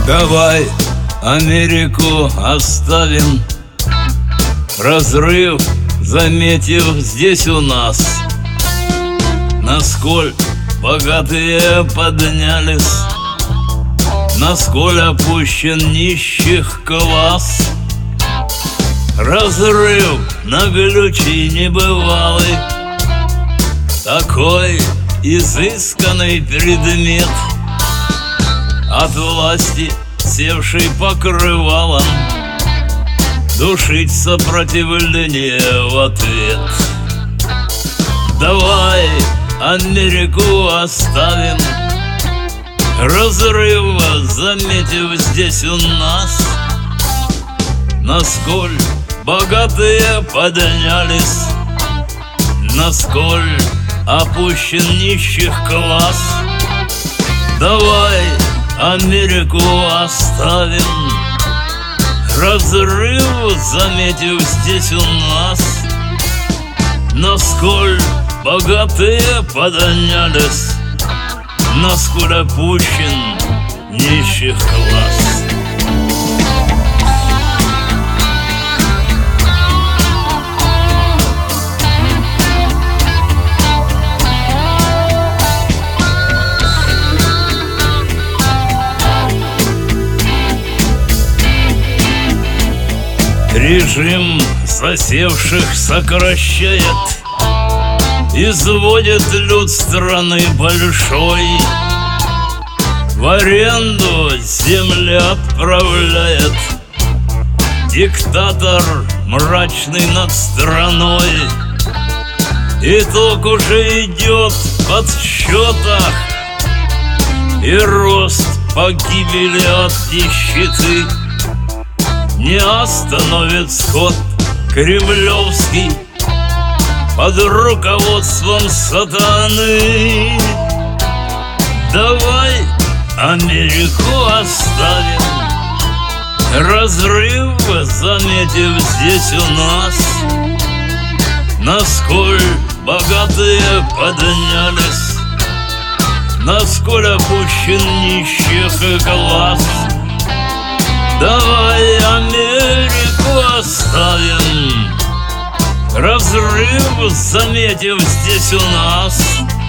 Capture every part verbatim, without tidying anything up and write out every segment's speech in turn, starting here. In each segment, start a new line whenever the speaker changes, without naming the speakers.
Давай Америку оставим, разрыв заметив здесь у нас. Насколь богатые поднялись, насколь опущен нищих класс. Разрыв наглючий небывалый, такой изысканный предмет. От власти, севший покрывалом, душить сопротивление в ответ. Давай Америку оставим, разрыв заметив здесь у нас. Насколь богатые поднялись, насколь опущен нищих класс. Давай Америку оставим, разрыв заметив здесь у нас. Насколь богатые поднялись, насколь опущен нищих класс. Режим засевших сокращает, изводит люд страны большой, в аренду земли отправляет. Диктатор мрачный над страной, итог уже идет в подсчетах, и рост погибели от нищеты не остановит сход кремлевский под руководством сатаны. Давай Америку оставим, разрыв заметив здесь у нас. Насколь богатые поднялись, насколь опущен нищих глаз. Давай Америку оставим, разрыв заметив здесь у нас.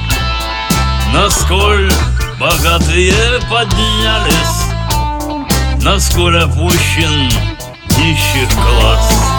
Насколь богатые поднялись, насколь опущен нищих класс.